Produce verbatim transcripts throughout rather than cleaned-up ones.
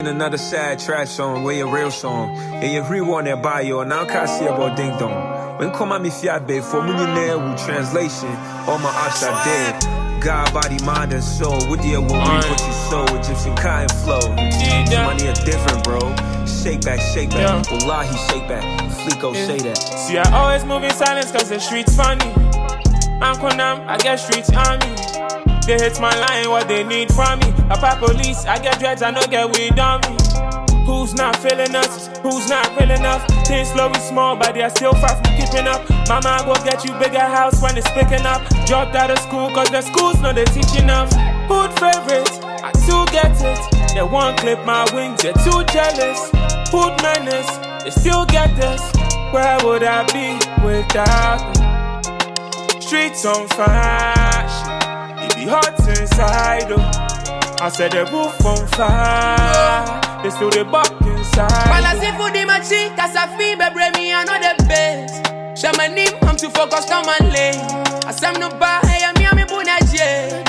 Another sad trash song, where your real song. Yeah, you rewarn that bio, now can't see about ding dong. When come at me fiabe, for millionaire with translation, all my ops are dead. God, body, mind, and soul. With the will reap what you sow, Egyptian cotton flow. Yeah. Money are different, bro. Shake back, shake back. Yeah. Wallahi, shake back. Fleeko, yeah. Say that. See, I always move in silence cause the streets funny. I'm Konam, I get streets on me. They hit my line, what they need from me. I pop police, I get dreads, I don't get weed on me. Who's not feeling us? Who's not real enough? Things slow and small, but they are still far from keeping up. Mama, I go get you bigger house when it's picking up. Dropped out of school, cause the schools know they teaching us. Hood favorites, I too get it. They won't clip my wings, they're too jealous. Hood menace, they still get this. Where would I be without them? Streets on fire. It be hot inside, oh. I said the roof on fire. They still the buck inside. While I say for the machi, cause I feel baby me I know the best. Share my name, I'm too focused on my lane. I say no buy, hey, I'm here, me bunaje.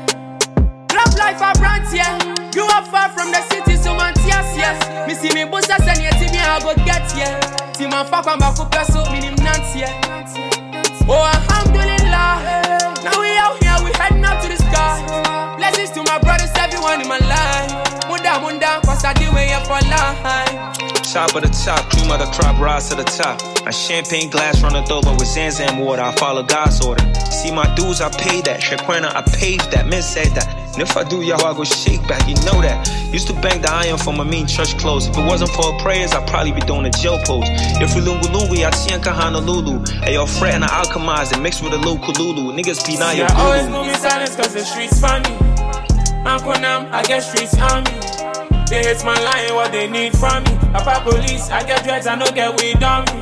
Rap life a brand, yeah. Grew up far from the city, so man tears, yeah. Me see me bossa send you to me, I go get, yeah. See man fuck on back up, so me nim Nancy, yeah. Oh, alhamdulillah. Now we out here, we heading up to the sky. Blessings to my brothers, everyone in my life. Munda, munda, cause I do way up for life. Top of the top, cream of the crop, rise to the top. My champagne glass runneth over with Zanzan water. I follow God's order. See my dues, I pay that. Shaquana, I paved that. Men said that. And if I do, y'all, I go shake back. You know that. Used to bang the iron for my mean church clothes. If it wasn't for prayers, I'd probably be doing a jail pose. If we lungu lungu, I see in Honolulu. Hey, yo, fret and I alchemize and mix with a little kululu. Niggas be not your I always move in silence cause the streets funny. I'm Konam, I get streets on me. They hit my line, what they need from me. I pop police, I get dreads, I don't get weed on me.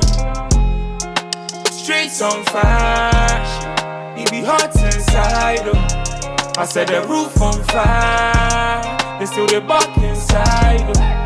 Streets on fire. It be hot inside, oh. I said the roof on fire. They still the buck inside, oh.